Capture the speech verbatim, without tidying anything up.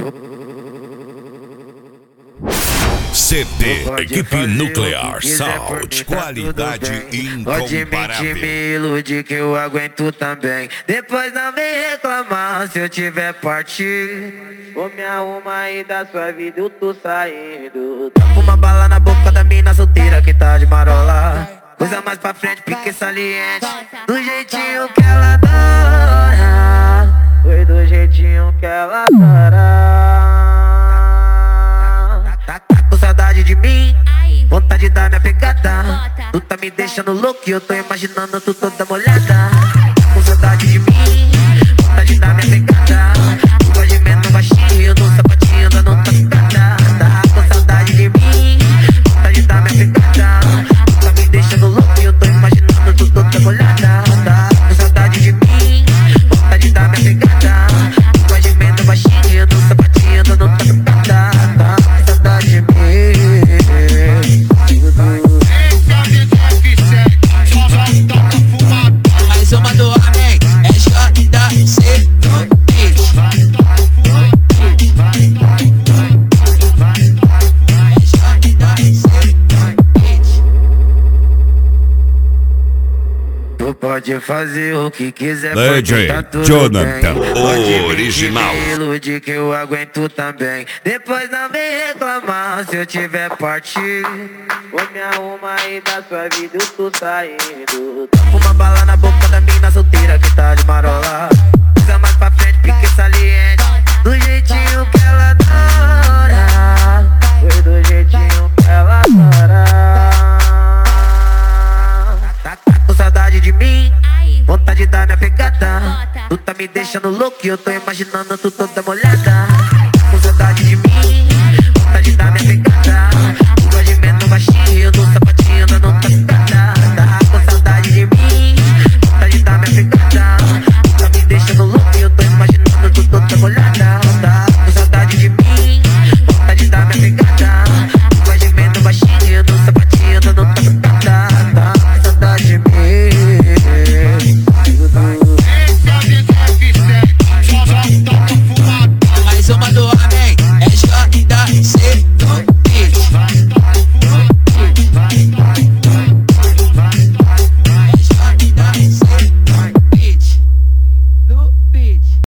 C D, equipe nuclear, Sound, qualidade incomparável. Pode mentir, me iludir que eu aguento também. Depois não vem reclamar se eu tiver partido. Vou me arrumar e da sua vida eu tô saindo. Toco uma bala na boca da mina solteira que tá de marola. Coisa mais pra frente, pique saliente. Do jeitinho que ela adora. Foi do jeitinho que ela adora. Tá, tá com saudade de mim? Vontade de dar minha pegada. Tu tá me deixando louco e eu tô imaginando tu toda molhada. Tá com saudade de mim? Vontade de dar minha pegada. Tu gosta de menor baixinho, eu dou sapatinho da não tá picada. Tá com saudade de mim? Vontade de dar minha pegada. Tu tá me deixando louco e eu tô imaginando tu toda molhada. Tá com saudade de mim? Vontade de dar minha pegada. Tu gosta de menor baixinho, eu dou sapatinho da não tá picada. Tá com saudade de mim? Mais uma do homem, é J C no beat. Tu pode fazer o que quiser, Legend, tá tudo Jonathan, bem. original. Pode me iludir que eu aguento também. Depois não vem reclamar se eu tiver partido. Vou me arrumar e da sua vida eu tô saindo. Toco uma bala na boca da mina solteira que tá de marola. Coisa mais pra frente, pique saliente. Do jeitinho que ela adora. Foi do jeitinho que ela adora. Tá, tá com saudade de mim? Vontade de dar minha pegada. Tu tá me deixando louco e eu tô imaginando tu toda molhada.